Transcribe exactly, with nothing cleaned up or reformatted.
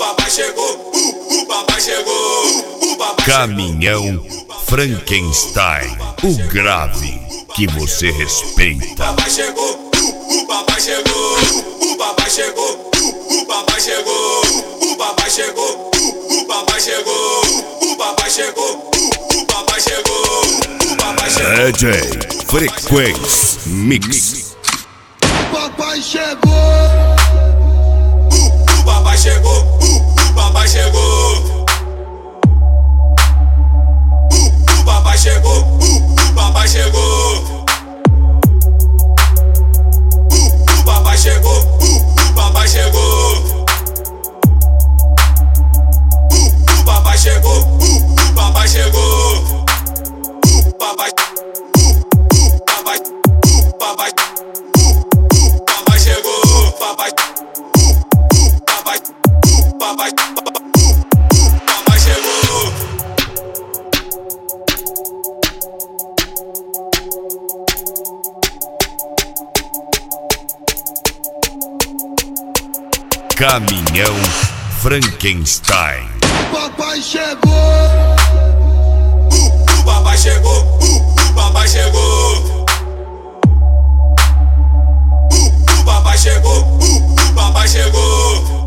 papai chegou, uh, o papai chegou, o papai Caminhão Frankenstein, o grave que você respeita. O papai chegou, uh, o papai chegou, o papai chegou, uh, o papai chegou, o papai chegou, uh, o papai chegou, o papai chegou, uh, o papai chegou, o papai chegou. D J Frequência Mix. O papai chegou. O papai chegou, uh, o papai chegou. Uh, o papai chegou, uh, o papai chegou. Uh, o papai chegou, uh, o papai chegou. Uh, o papai chegou, uh, o papai chegou. Uh, papai, uh, uh, papai, uh, papai, uh, uh, papai chegou, papai. Papai, papai, papai chegou. Caminhão Frankenstein. Papai chegou. Uh, o papai chegou, uh, o papai chegou. Uh, o papai chegou, uh, o papai chegou.